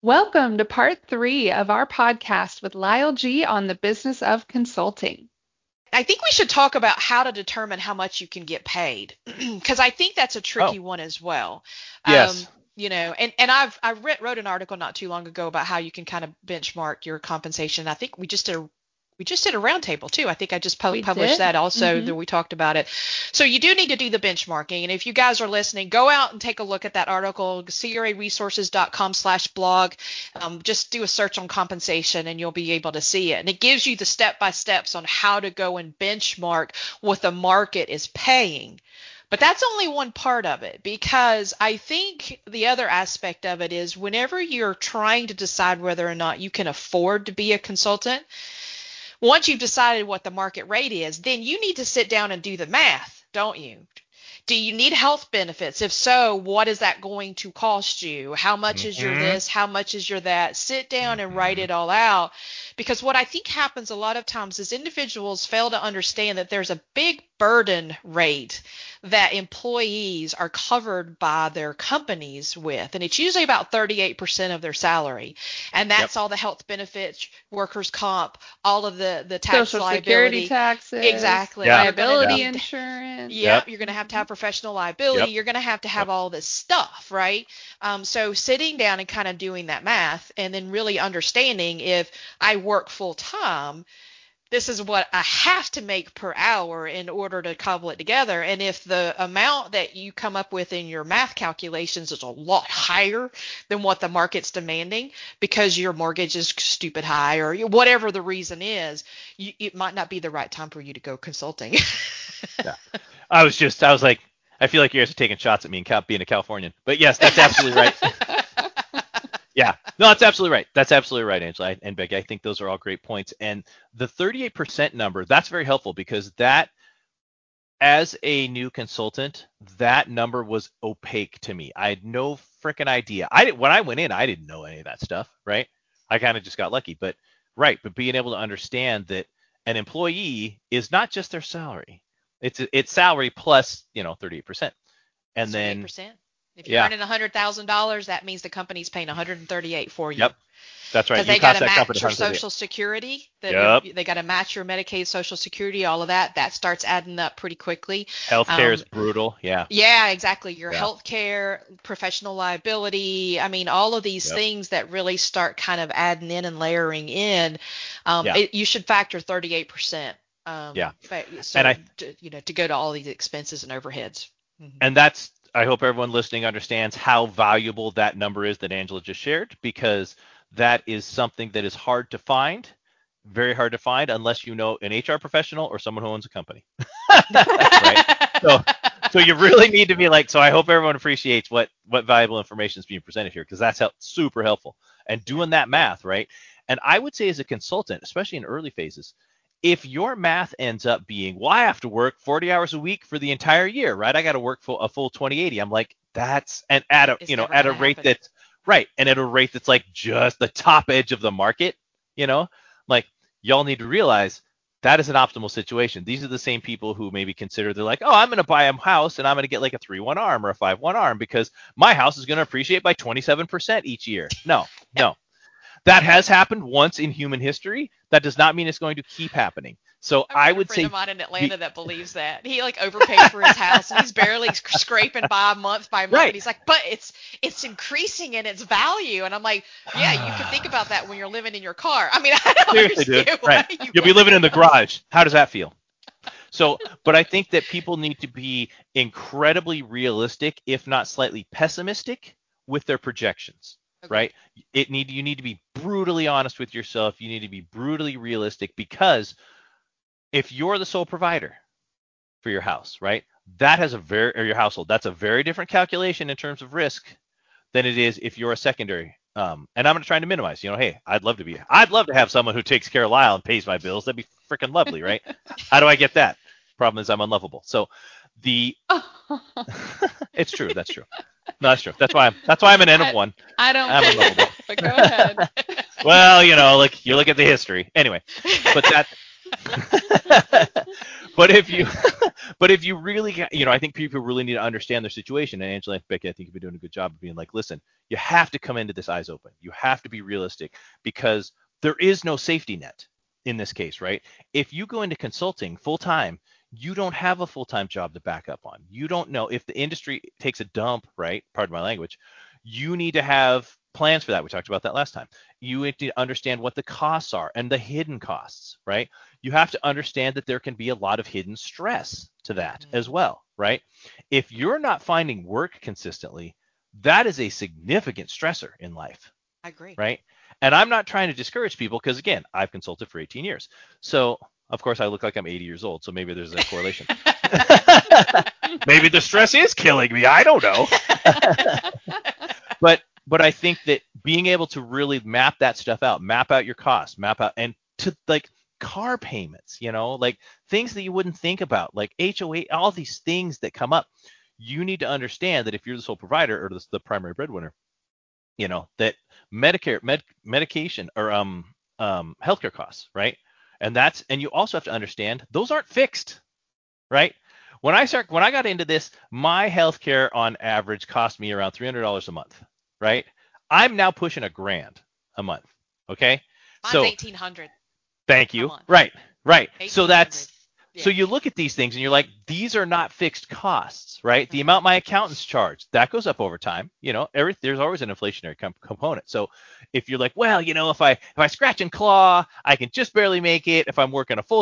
Welcome to part 3 of our podcast with Lyle G on the business of consulting. I think we should talk about how to determine how much you can get paid, because I think that's a tricky one as well. Um, Yes. and I wrote an article not too long ago about how you can kind of benchmark your compensation. I think we just did a roundtable too. I think I just We published did. that also that we talked about it. So you do need to do the benchmarking. And if you guys are listening, go out and take a look at that article, craresources.com/blog. Just do a search on compensation and you'll be able to see it. And it gives you the step-by-steps on how to go and benchmark what the market is paying. But that's only one part of it, because I think the other aspect of it is whenever you're trying to decide whether or not you can afford to be a consultant, once you've decided what the market rate is, then you need to sit down and do the math, don't you? Do you need health benefits? If so, what is that going to cost you? How much is your Mm-hmm. this? How much is your that? Sit down and write Mm-hmm. it all out. Because what I think happens a lot of times is individuals fail to understand that there's a big burden rate that employees are covered by their companies with. And it's usually about 38% of their salary. And Yep. that's all the health benefits, workers' comp, all of the tax Social Security liability. taxes, Exactly. Yeah. You're going to Yeah. liability need insurance. Yeah, Yep. you're going to have professional liability. Yep. You're going to Yep. have all this stuff, right? So sitting down and kind of doing that math and then really understanding if I work full time, this is what I have to make per hour in order to cobble it together. And if the amount that you come up with in your math calculations is a lot higher than what the market's demanding because your mortgage is stupid high or whatever the reason is, it might not be the right time for you to go consulting. Yeah. I was like, I feel like you guys are taking shots at me and being a Californian. But yes, that's absolutely right. Yeah. No, that's absolutely right. That's absolutely right, Angela and Becky. I think those are all great points. And the 38% number, that's very helpful because that, as a new consultant, that number was opaque to me. I had no freaking idea. When I went in, I didn't know any of that stuff, right? I kind of just got lucky. But being able to understand that an employee is not just their salary. It's salary plus, 38%. And That's then 38%. If you're yeah, earning $100,000, that means the company's paying 138 for you. yep, that's right. Because You they got cost to that company match your 138. Social Security, Yep. they got to match your Medicaid, Social Security, all of that. That starts adding up pretty quickly. Healthcare is Um, brutal. Yeah. yeah, exactly. Your Yeah. health care, professional liability. I mean, all of these Yep. things that really start kind of adding in and layering in. Yeah. You should factor 38%. Yeah. And So I to go to all these expenses and overheads. Mhm. and that's I hope everyone listening understands how valuable that number is that Angela just shared, because that is something that is hard to find, very hard to find unless you know an HR professional or someone who owns a company. Right? So so you really need to be like, so I hope everyone appreciates what valuable information is being presented here, because that's super helpful. And Yeah. doing that math, right? And I would say as a consultant, especially in early phases, if your math ends up being, well, I have to work 40 hours a week for the entire year, right? I got to work a full 2080. I'm like, that's and at a It's never at going a to rate happen. that's right, and at a rate that's like just the top edge of the market, you know, like y'all need to realize that is an optimal situation. These are the same people who maybe consider they're like, oh, I'm going to buy a house and I'm going to get like a 3-1 arm or a 5-1 arm because my house is going to appreciate by 27% each year. No, no, that has happened once in human history. That does not mean it's going to keep happening. So I've I got a would friend say of mine in be Atlanta that believes that. He like overpaid for his house and he's barely scraping by month, right. and he's like, but it's increasing in its value. And I'm like, yeah, you can think about that when you're living in your car. I mean, I don't Seriously, dude. understand Right. why you You'll be wouldn't living in think the about that. garage. How does that feel? So, but I think that people need to be incredibly realistic, if not slightly pessimistic, with their projections, Agreed. right? You need to be brutally honest with yourself. You need to be brutally realistic, because if you're the sole provider for your house, right? That has a very or your household. That's a very different calculation in terms of risk than it is if you're a secondary. And I'm going to try to minimize. Hey, I'd love to have someone who takes care of Lyle and pays my bills. That'd be freaking lovely, right? How do I get that? Problem is I'm unlovable. So the it's true. That's true. No, that's true. That's why I'm an N of I, one. I don't I'm believe unlovable. it, but go ahead. Well, look, you look at the history anyway. But But if you, but if you really, I think people really need to understand their situation. And Angela and Becky, I think you've been doing a good job of being like, listen, you have to come into this eyes open. You have to be realistic because there is no safety net in this case, right? If you go into consulting full time, you don't have a full time job to back up on. You don't know if the industry takes a dump, right? Pardon my language. You need to have plans for that. We talked about that last time. You need to understand what the costs are and the hidden costs, right? You have to understand that there can be a lot of hidden stress to that as well, right? If you're not finding work consistently, that is a significant stressor in life. I agree. Right? And I'm not trying to discourage people because, again, I've consulted for 18 years. So, of course, I look like I'm 80 years old. So maybe there's a correlation. Maybe the stress is killing me. I don't know. But I think that being able to really map that stuff out, map out your costs, map out, and to like car payments, like things that you wouldn't think about, like HOA, all these things that come up, you need to understand that if you're the sole provider or the primary breadwinner, that medication or healthcare costs, right? And you also have to understand those aren't fixed, right? When I got into this, my healthcare on average cost me around $300 a month, right? I'm now pushing $1,000 a month. Okay. Mine's 1,800. Thank you. Right. So so you look at these things and you're like, these are not fixed costs, right? The amount my accountants charge, that goes up over time. There's always an inflationary component. So if you're like, well, if I scratch and claw, I can just barely make it. If I'm working a full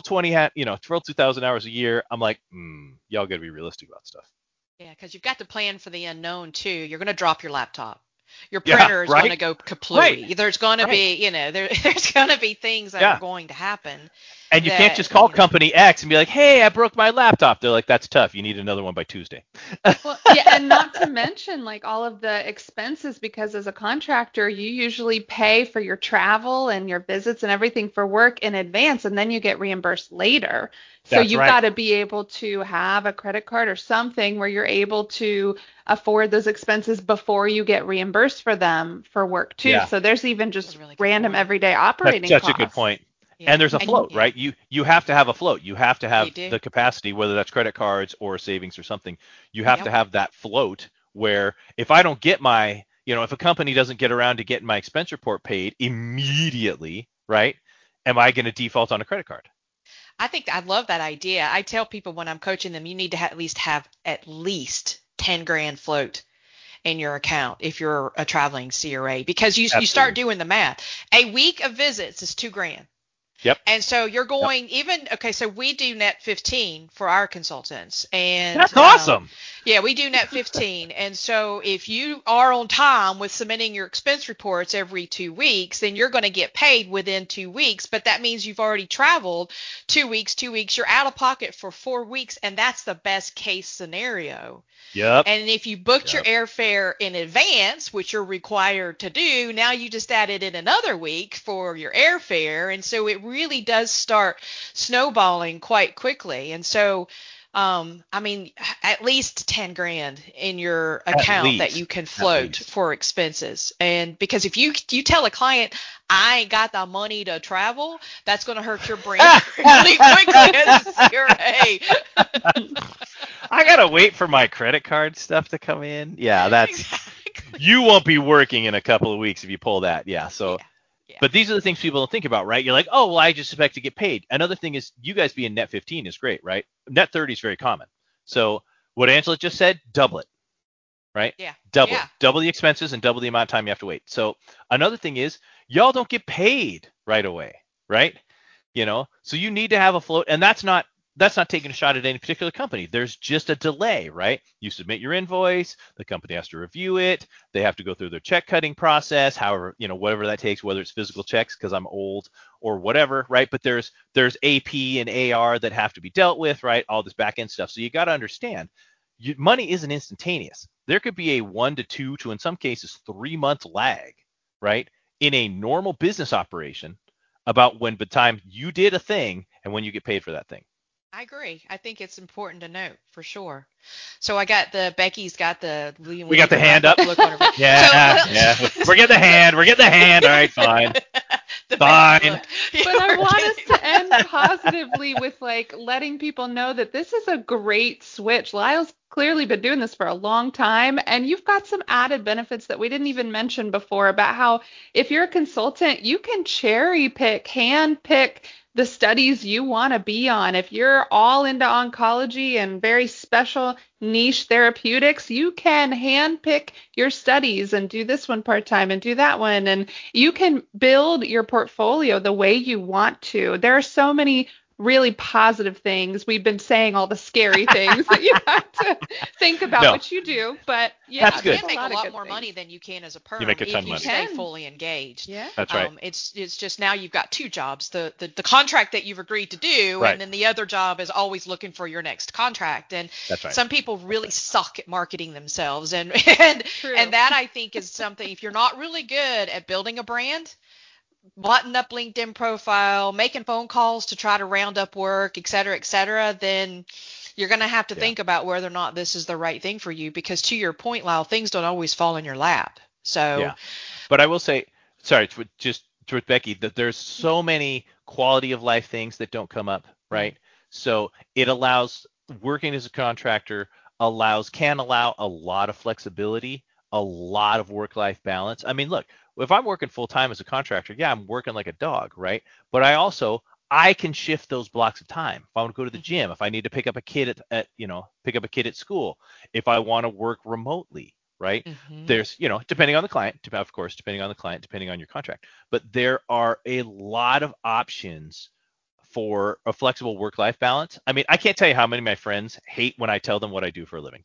2,000 hours a year, I'm like, y'all got to be realistic about stuff. Yeah, because you've got to plan for the unknown too. You're going to drop your laptop. Your printer is going to go kaplooey. Right. There's going to be, there's going to be things that are going to happen. And you can't just call company X and be like, hey, I broke my laptop. They're like, that's tough. You need another one by Tuesday. Well, yeah, and not to mention like all of the expenses, because as a contractor, you usually pay for your travel and your visits and everything for work in advance, and then you get reimbursed later. So you've got to be able to have a credit card or something where you're able to afford those expenses before you get reimbursed for them for work too. Yeah. So there's even just really random everyday operating costs. That's such a good point. Yeah. And there's a float, right? You have to have a float. You have to have the capacity, whether that's credit cards or savings or something. You have to have that float where if I don't get my, if a company doesn't get around to getting my expense report paid immediately, right? Am I going to default on a credit card? I love that idea. I tell people when I'm coaching them, you need to at least have at least $10,000 float in your account if you're a traveling CRA, because you start doing the math. A week of visits is $2,000. Yep. And so you're going so we do net 15 for our consultants. And that's awesome. Yeah, we do net 15. And so if you are on time with submitting your expense reports every 2 weeks, then you're going to get paid within 2 weeks. But that means you've already traveled 2 weeks, you're out of pocket for 4 weeks. And that's the best case scenario. Yep. And if you booked your airfare in advance, which you're required to do, now you just added in another week for your airfare. And so it really does start snowballing quite quickly. And so, at least $10,000 in your account that you can float for expenses. And because if you tell a client, I ain't got the money to travel, that's going to hurt your brain really quickly as a CRA. I got to wait for my credit card stuff to come in. Yeah, you won't be working in a couple of weeks if you pull that. Yeah. So, but these are the things people don't think about, right? You're like, oh, well, I just expect to get paid. Another thing is you guys being net 15 is great, right? Net 30 is very common. So what Angela just said, double it, right? Yeah. Double it. Double the expenses and double the amount of time you have to wait. So another thing is y'all don't get paid right away, right? So you need to have a float, and that's not taking a shot at any particular company. There's just a delay, right? You submit your invoice, the company has to review it, they have to go through their check cutting process, however, whatever that takes, whether it's physical checks because I'm old or whatever, right? But there's AP and AR that have to be dealt with, right? All this back end stuff. So you got to understand, money isn't instantaneous. There could be a 1 to 2 to in some cases 3 month lag, right? In a normal business operation about when the time you did a thing and when you get paid for that thing. I agree. I think it's important to note for sure. So Becky's got the. We got the hand up. Yeah. We're getting the hand. All right, fine. the Fine. baby look. But I want us to end positively with like letting people know that this is a great switch. Lyle's clearly been doing this for a long time, and you've got some added benefits that we didn't even mention before about how if you're a consultant, you can cherry pick, hand pick the studies you want to be on. If you're all into oncology and very special niche therapeutics, you can hand pick your studies and do this one part time and do that one. And you can build your portfolio the way you want to. There are so many really positive things. We've been saying all the scary things that you have to think about, No. which you do. But yeah, That's You good. can make a of lot good more things. money than you can as a perm You make a ton if of you money. stay Can. fully engaged. Yeah. That's right. It's just now you've got two jobs, the contract that you've agreed to do, Right. and then the other job is always looking for your next contract. And That's right. some people really suck at marketing themselves, and True. and that I think is something. If you're not really good at building a brand, button up LinkedIn profile, making phone calls to try to round up work, et cetera, then you're going to have to Yeah. think about whether or not this is the right thing for you. Because to your point, Lyle, things don't always fall in your lap. So Yeah. But I will say, sorry, just with Becky, that there's so many quality of life things that don't come up, right? So it allows working as a contractor can allow a lot of flexibility, a lot of work-life balance. I mean, look, if I'm working full time as a contractor, yeah, I'm working like a dog, right? But I can shift those blocks of time. If I want to go to the gym, if I need to pick up a kid pick up a kid at school, if I want to work remotely, right? There's, depending on the client, of course, depending on the client, depending on your contract, but there are a lot of options for a flexible work-life balance. I mean, I can't tell you how many of my friends hate when I tell them what I do for a living.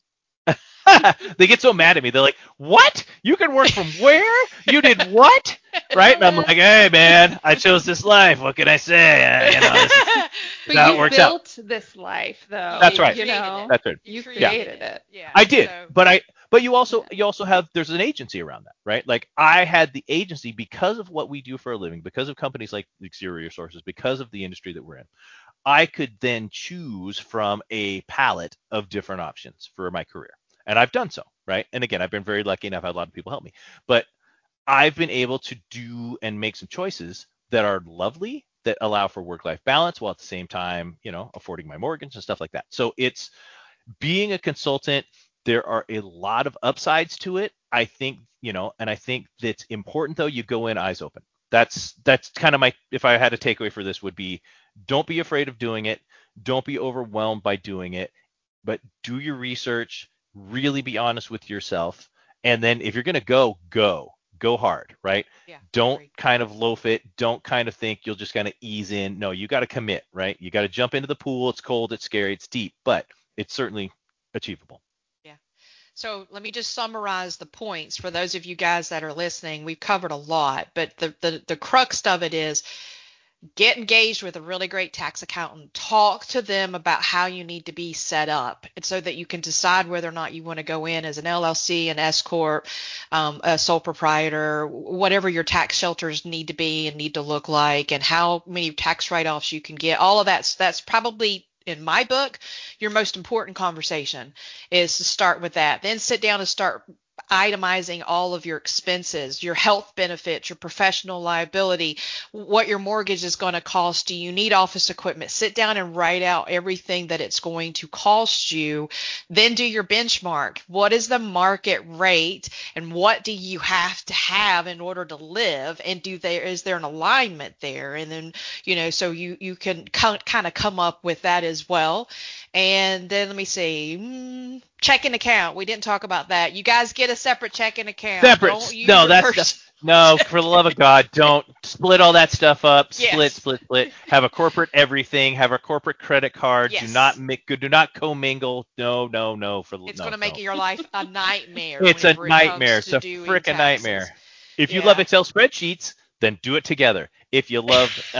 They get so mad at me. They're like, "What? You can work from where? You did what?" Right? And I'm like, "Hey, man, I chose this life. What can I say? This is But how it you works out." built this life, though. That's right. You know, That's right. you Yeah. created it. Yeah. I did, So, but you also have there's an agency around that, right? Like I had the agency because of what we do for a living, because of companies like Xero Resources, because of the industry that we're in. I could then choose from a palette of different options for my career. And I've done so, right? And again, I've been very lucky and I've had a lot of people help me. But I've been able to do and make some choices that are lovely, that allow for work-life balance while at the same time, affording my mortgage and stuff like that. So it's being a consultant, there are a lot of upsides to it. I think, and I think that's important though, you go in eyes open. That's kind of if I had a takeaway for this would be, don't be afraid of doing it. Don't be overwhelmed by doing it, but do your research, really be honest with yourself. And then if you're going to go hard, right? yeah. Don't Agreed. kind of loaf it. Don't kind of think you'll just kind of ease in. No, you got to commit, right? You got to jump into the pool. It's cold, it's scary, it's deep, but it's certainly achievable. Yeah. So let me just summarize the points for those of you guys that are listening. We've covered a lot, but the crux of it is get engaged with a really great tax accountant. Talk to them about how you need to be set up, and so that you can decide whether or not you want to go in as an LLC, an S corp, a sole proprietor, whatever your tax shelters need to be and need to look like, and how many tax write-offs you can get. All of that's probably, in my book, your most important conversation is to start with that. Then sit down and start itemizing all of your expenses, your health benefits, your professional liability, what your mortgage is going to cost. Do you need office equipment? Sit down and write out everything that it's going to cost you. Then do your benchmark. What is the market rate and what do you have to have in order to live? And is there an alignment there? And then, so you can kind of come up with that as well. And then let me see, checking account. We didn't talk about that. You guys get a separate checking account. Separate. Don't use No, your no, for the love of God, don't split all that stuff up. Yes. Split. Have a corporate everything. Have a corporate credit card. Yes. Do not commingle. No. It's going to make your life a nightmare. It's a whenever it nightmare. comes It's to a doing freaking taxes. nightmare. If you Yeah. love Excel spreadsheets, then do it together. If you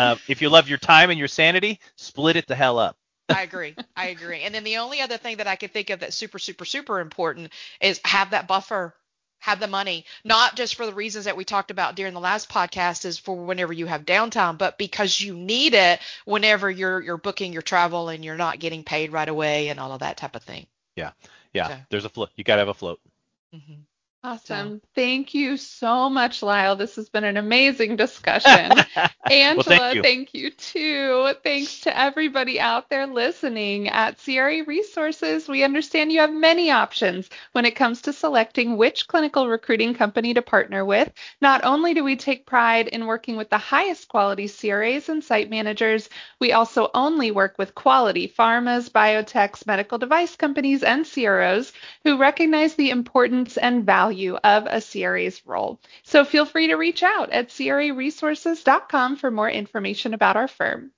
love your time and your sanity, split it the hell up. I agree. And then the only other thing that I could think of that's super, super, super important is have that buffer, have the money, not just for the reasons that we talked about during the last podcast, is for whenever you have downtime, but because you need it whenever you're booking your travel and you're not getting paid right away and all of that type of thing. Yeah. So, There's a float. You gotta have a float. mhm. So, Awesome. Thank you so much, Lyle. This has been an amazing discussion. Well, thank Angela, you. thank you too. Thanks to everybody out there listening. At CRA Resources, we understand you have many options when it comes to selecting which clinical recruiting company to partner with. Not only do we take pride in working with the highest quality CRAs and site managers, we also only work with quality pharmas, biotechs, medical device companies, and CROs who recognize the importance and value of a CRA's role. So feel free to reach out at craresources.com for more information about our firm.